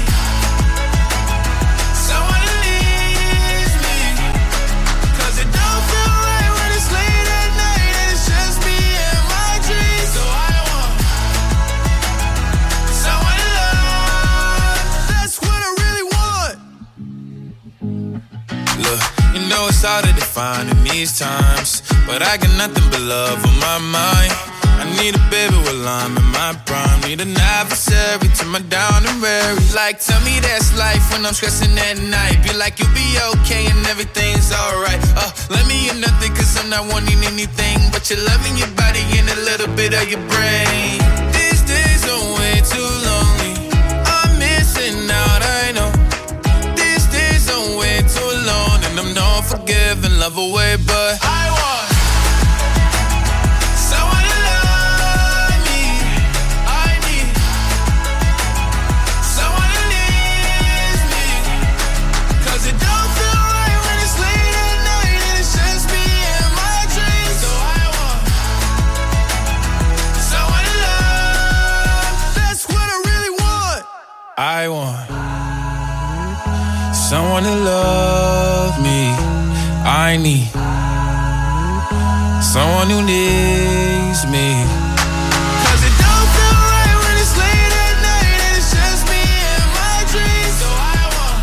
someone to leave me. 'Cause it don't feel right when it's late at night and it's just me and my dreams. So I want someone to love. That's what I really want. Look, you know it's hard to define in these times, but I got nothing but love on my mind. I need a baby while I'm in my prime. Need an adversary to my down and weary. Like, tell me that's life when I'm stressing at night. Be like, you'll be okay and everything's alright. Let me in nothing 'cause I'm not wanting anything but your love and your body and a little bit of your brain. These days are way too lonely. I'm missing out, I know. These days are way too alone, and I'm not forgiving, love away, but I want someone to love me. I need someone to leave me. 'Cause it don't feel right when it's late at night and it's just me and my dreams. So I want someone to love. That's what I really want. I want someone to love me. I need someone who needs me. 'Cause it don't feel right when it's late at night and it's just me and my dreams. So I want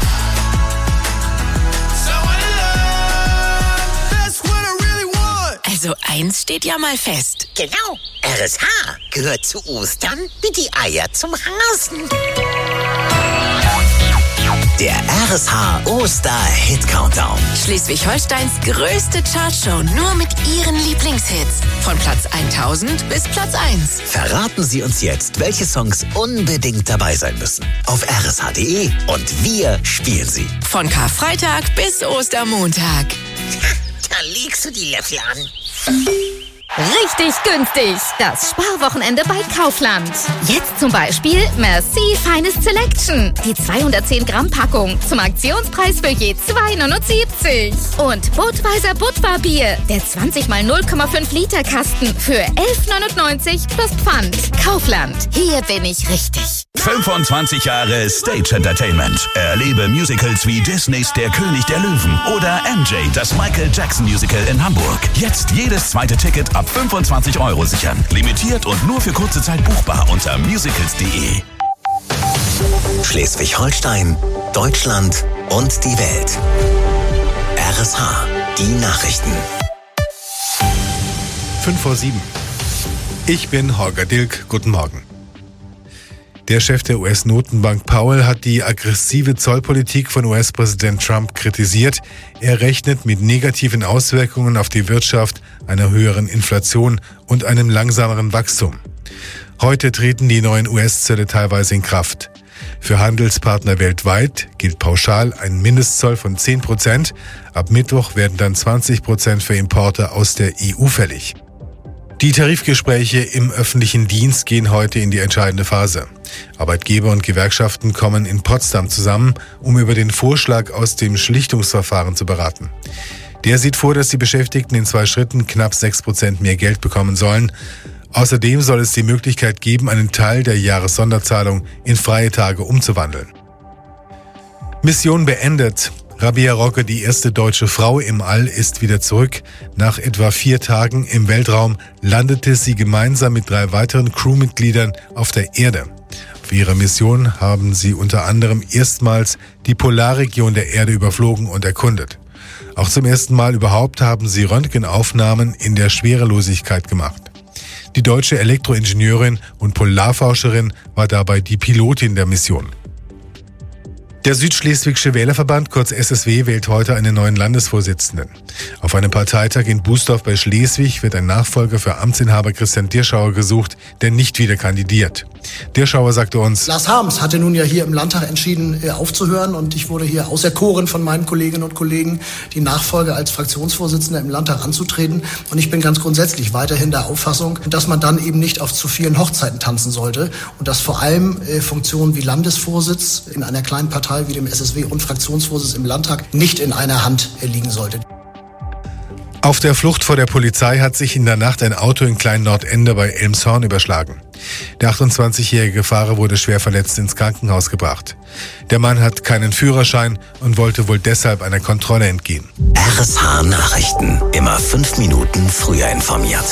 someone to love. That's what I really want. Also eins steht ja mal fest. Genau. RSH gehört zu Ostern wie die Eier zum Hasen. Der RSH Oster-Hit-Countdown. Schleswig-Holsteins größte Chartshow nur mit ihren Lieblingshits. Von Platz 1000 bis Platz 1. Verraten Sie uns jetzt, welche Songs unbedingt dabei sein müssen. Auf rsh.de und wir spielen sie. Von Karfreitag bis Ostermontag. Da legst du die Löffel an. Richtig günstig. Das Sparwochenende bei Kaufland. Jetzt zum Beispiel Merci Feines Selection. Die 210 Gramm Packung zum Aktionspreis für je 2,79. Und Budweiser Budvar-Bier. Der 20 mal 0,5 Liter Kasten für 11,99 plus Pfand. Kaufland. Hier bin ich richtig. 25 Jahre Stage Entertainment. Erlebe Musicals wie Disneys Der König der Löwen oder MJ, das Michael Jackson Musical in Hamburg. Jetzt jedes zweite Ticket ab 25 € sichern. Limitiert und nur für kurze Zeit buchbar unter musicals.de. Schleswig-Holstein, Deutschland und die Welt. RSH, die Nachrichten. 5:07. Ich bin Holger Dilk. Guten Morgen. Der Chef der US-Notenbank Powell hat die aggressive Zollpolitik von US-Präsident Trump kritisiert. Er rechnet mit negativen Auswirkungen auf die Wirtschaft, einer höheren Inflation und einem langsameren Wachstum. Heute treten die neuen US-Zölle teilweise in Kraft. Für Handelspartner weltweit gilt pauschal ein Mindestzoll von 10%. Ab Mittwoch werden dann 20% für Importe aus der EU fällig. Die Tarifgespräche im öffentlichen Dienst gehen heute in die entscheidende Phase. Arbeitgeber und Gewerkschaften kommen in Potsdam zusammen, um über den Vorschlag aus dem Schlichtungsverfahren zu beraten. Der sieht vor, dass die Beschäftigten in 2 Schritten knapp 6% mehr Geld bekommen sollen. Außerdem soll es die Möglichkeit geben, einen Teil der Jahressonderzahlung in freie Tage umzuwandeln. Mission beendet. Rabea Rocke, die erste deutsche Frau im All, ist wieder zurück. Nach etwa 4 Tagen im Weltraum landete sie gemeinsam mit 3 weiteren Crewmitgliedern auf der Erde. Auf ihrer Mission haben sie unter anderem erstmals die Polarregion der Erde überflogen und erkundet. Auch zum ersten Mal überhaupt haben sie Röntgenaufnahmen in der Schwerelosigkeit gemacht. Die deutsche Elektroingenieurin und Polarforscherin war dabei die Pilotin der Mission. Der Südschleswigsche Wählerverband, kurz SSW, wählt heute einen neuen Landesvorsitzenden. Auf einem Parteitag in Bußdorf bei Schleswig wird ein Nachfolger für Amtsinhaber Christian Dirschauer gesucht, der nicht wieder kandidiert. Dirschauer sagte uns: Lars Harms hatte nun ja hier im Landtag entschieden, aufzuhören, und ich wurde hier auserkoren von meinen Kolleginnen und Kollegen, die Nachfolge als Fraktionsvorsitzender im Landtag anzutreten. Und ich bin ganz grundsätzlich weiterhin der Auffassung, dass man dann eben nicht auf zu vielen Hochzeiten tanzen sollte und dass vor allem Funktionen wie Landesvorsitz in einer kleinen Partei wie dem SSW und Fraktionsvorsitz im Landtag nicht in einer Hand liegen sollte. Auf der Flucht vor der Polizei hat sich in der Nacht ein Auto in Klein-Nordende bei Elmshorn überschlagen. Der 28-jährige Fahrer wurde schwer verletzt ins Krankenhaus gebracht. Der Mann hat keinen Führerschein und wollte wohl deshalb einer Kontrolle entgehen. RSH Nachrichten. Immer 5 Minuten früher informiert.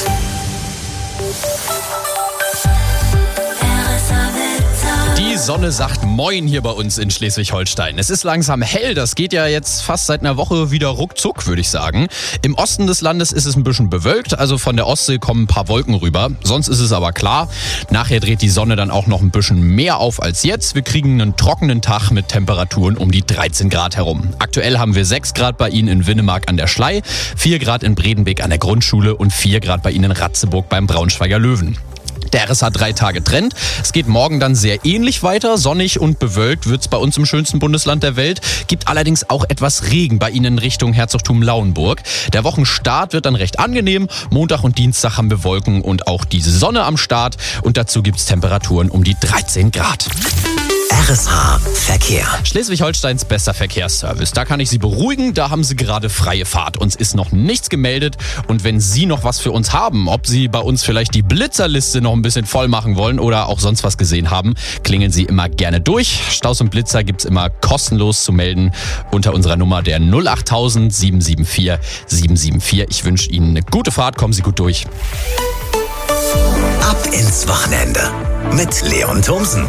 Die Sonne sagt Moin hier bei uns in Schleswig-Holstein. Es ist langsam hell, das geht ja jetzt fast seit einer Woche wieder ruckzuck, würde ich sagen. Im Osten des Landes ist es ein bisschen bewölkt, also von der Ostsee kommen ein paar Wolken rüber. Sonst ist es aber klar, nachher dreht die Sonne dann auch noch ein bisschen mehr auf als jetzt. Wir kriegen einen trockenen Tag mit Temperaturen um die 13 Grad herum. Aktuell haben wir 6 Grad bei Ihnen in Winnemark an der Schlei, 4 Grad in Bredenbeek an der Grundschule und 4 Grad bei Ihnen in Ratzeburg beim Braunschweiger Löwen. Der RSH 3 Tage Trend. Es geht morgen dann sehr ähnlich weiter. Sonnig und bewölkt wird's bei uns im schönsten Bundesland der Welt. Gibt allerdings auch etwas Regen bei Ihnen in Richtung Herzogtum Lauenburg. Der Wochenstart wird dann recht angenehm. Montag und Dienstag haben wir Wolken und auch die Sonne am Start. Und dazu gibt's Temperaturen um die 13 Grad. RSH Verkehr. Schleswig-Holsteins bester Verkehrsservice. Da kann ich Sie beruhigen, da haben Sie gerade freie Fahrt. Uns ist noch nichts gemeldet. Und wenn Sie noch was für uns haben, ob Sie bei uns vielleicht die Blitzerliste noch ein bisschen voll machen wollen oder auch sonst was gesehen haben, klingeln Sie immer gerne durch. Staus und Blitzer gibt's immer kostenlos zu melden unter unserer Nummer der 08000 774 774. Ich wünsche Ihnen eine gute Fahrt, kommen Sie gut durch. Ab ins Wochenende mit Leon Thomsen.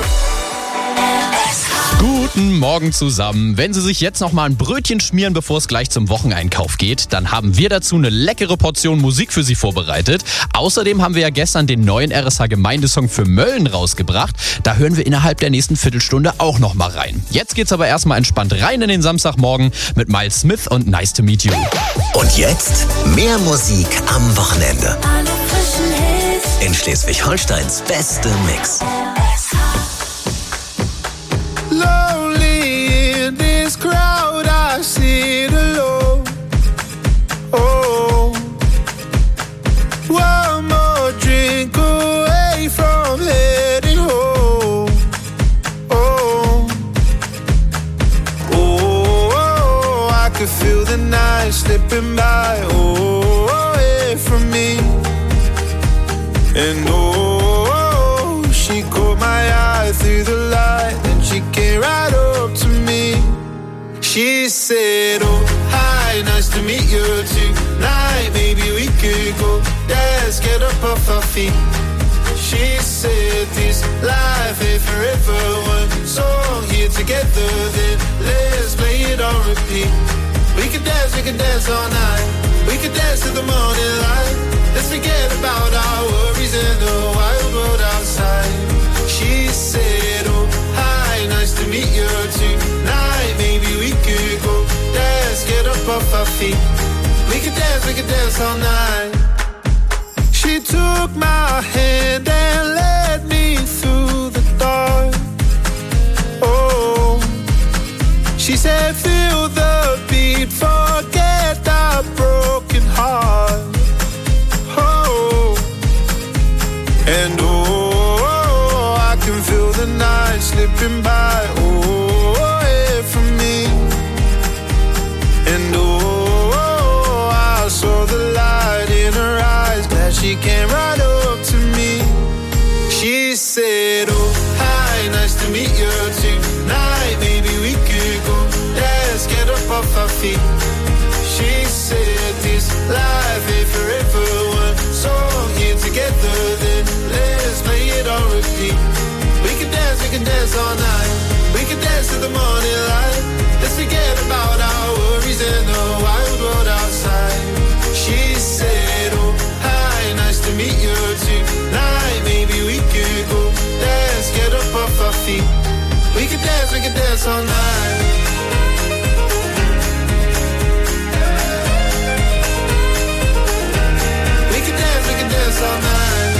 Guten Morgen zusammen. Wenn Sie sich jetzt noch mal ein Brötchen schmieren, bevor es gleich zum Wocheneinkauf geht, dann haben wir dazu eine leckere Portion Musik für Sie vorbereitet. Außerdem haben wir ja gestern den neuen RSH Gemeindesong für Mölln rausgebracht. Da hören wir innerhalb der nächsten Viertelstunde auch noch mal rein. Jetzt geht's aber erstmal entspannt rein in den Samstagmorgen mit Miles Smith und Nice to Meet You. Und jetzt mehr Musik am Wochenende. In Schleswig-Holsteins beste Mix. Lonely in this crowd, I sit alone. Oh, one more drink away from heading home. Oh, oh, I could feel the night slipping by. Oh, away from me. And oh, she caught my eye through the light. She came right up to me. She said, oh, hi, nice to meet you tonight. Maybe we could go dance, get up off our feet. She said, this life ain't forever. One song here together, then let's play it on repeat. We could dance all night. We could dance till the morning light. Let's forget about our worries and the wild world outside. She said, oh, hi, nice to meet you tonight. Maybe we could go dance, get up off our feet. We could dance all night. She took my hand and led me through the dark. Oh, she said, feel the beat, forget our broken heart. Oh, and oh, I can feel the night slipping by, oh, away from me. And oh, I saw the light in her eyes, glad she came right up to me. She said, oh, hi, nice to meet you tonight. Maybe we could go dance, get up off our feet. She said, this life ain't forever. One song here together, then let's play it on repeat. We can dance all night. We can dance till the morning light. Let's forget about our worries and the wild world outside. She said, oh, hi, nice to meet you tonight. Maybe we could go dance, get up off our feet. We can dance we could dance all night. We could dance all night.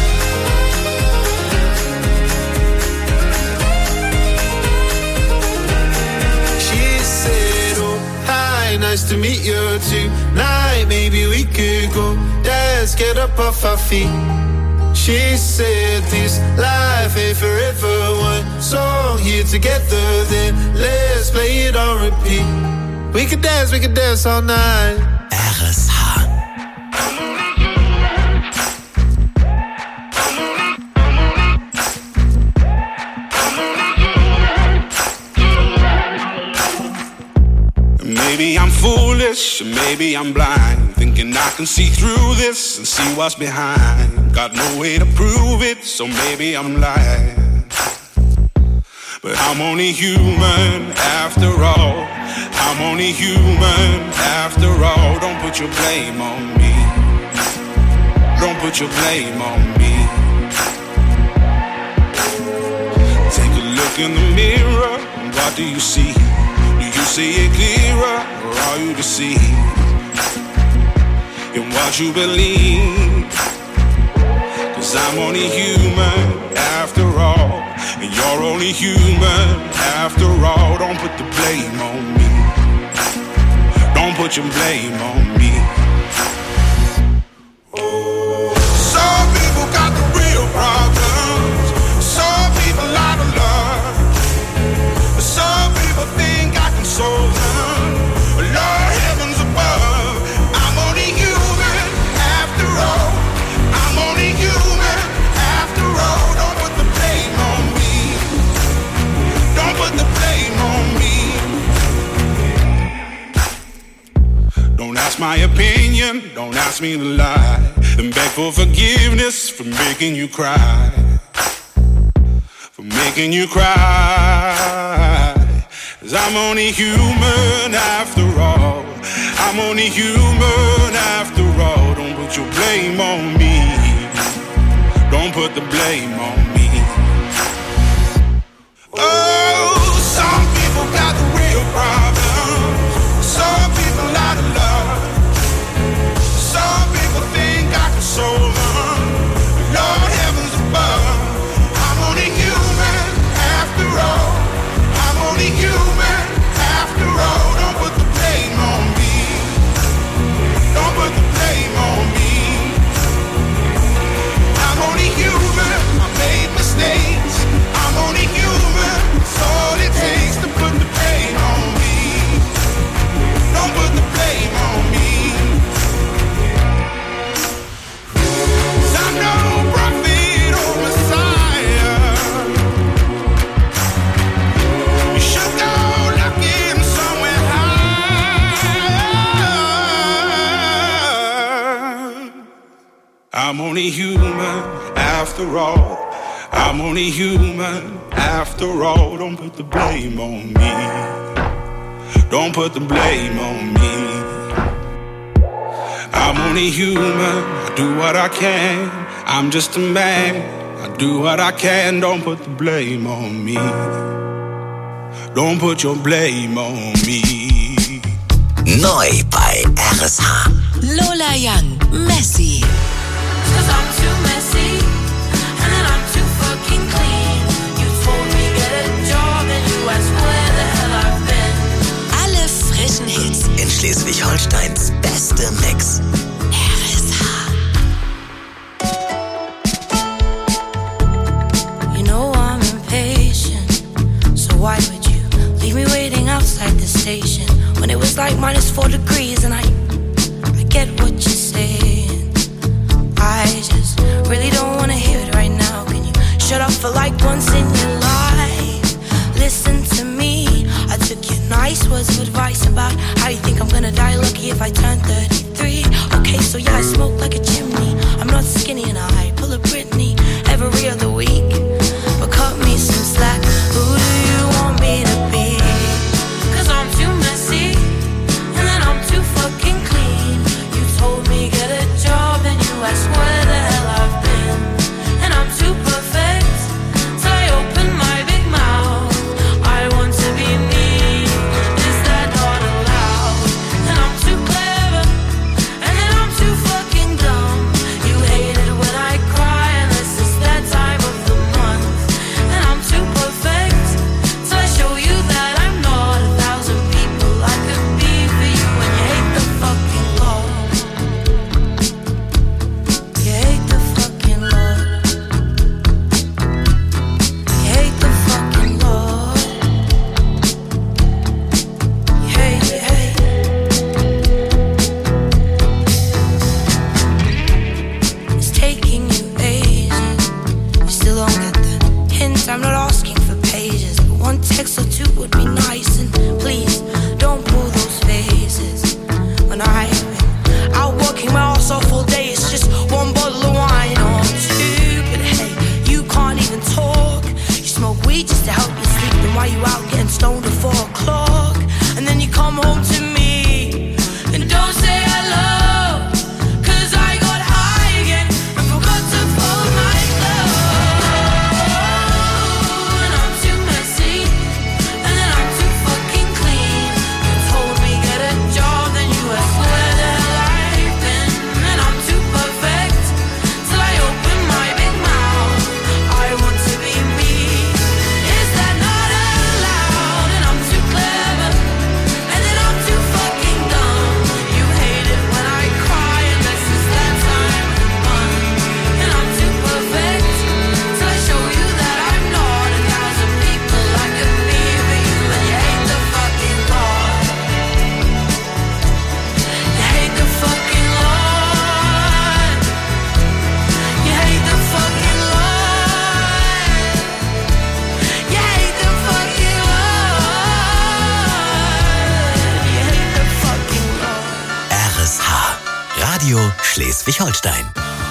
She said, oh, hi, nice to meet you tonight. Maybe we could go dance, get up off our feet. She said this life ain't forever. One song here together, then let's play it on repeat. We could dance all night. RSH. Maybe I'm foolish, or maybe I'm blind, thinking I can see through this and see what's behind. Got no way to prove it, so maybe I'm lying. But I'm only human after all. I'm only human after all. Don't put your blame on me. Don't put your blame on me. Take a look in the mirror, and what do you see? Do you see it clearer, or are you deceived in what you believe? 'Cause I'm only human after all, and you're only human after all. Don't put the blame on me. Don't put your blame on me. Some people got the real problems. Some people out of love. Some people think I can solve them. Lord, heavens above, I'm only human after all. I'm only human after all. Don't put the blame on me. Don't put the blame on me. Don't ask my opinion, don't ask me to lie, and beg for forgiveness for making you cry. For making you cry. 'Cause I'm only human after all. I'm only human after all. Don't put your blame on me. Don't put the blame on me. Oh, some people got the real problems. Some people out of love. Some people think I can solve them. Lord, heavens above, I'm only human after all. I'm only human after all. Don't put the blame on me. Don't put the blame on me. I'm only human. I made mistakes. I'm only human. It's all it takes to put the blame on me. Don't put the blame on me. 'Cause I'm no prophet or Messiah. You should go looking somewhere high. I'm only human after all. I'm only human after all. Don't put the blame on me. Don't put the blame on me. I'm only human. I do what I can. I'm just a man. I do what I can. Don't put the blame on me. Don't put your blame on me. Neu bei RSH. Lola Young, Messy. 'Cause I'm too messy, and then I'm too fucking clean. You told me get a job and you asked where the hell I've been. Alle frischen Hits. In Schleswig-Holsteins beste Mix. You know I'm impatient, so why would you leave me waiting outside the station when it was like -4 degrees? And I get what you're saying. I just really don't wanna hear it right now. Can you shut up for like once in your life? Listen to me. I took your nice words of advice about how you think I'm gonna die lucky if I turn 33. Okay, so yeah, I smoke like a chimney. I'm not skinny and I pull a Britney every other week. But cut me some slack. Who do you want me to be? 'Cause I'm too messy, and then I'm too fucking clean. You told me get a job and you asked where the hell I've been. And I'm too perfect, so I open my big mouth. I want to Schleswig-Holstein.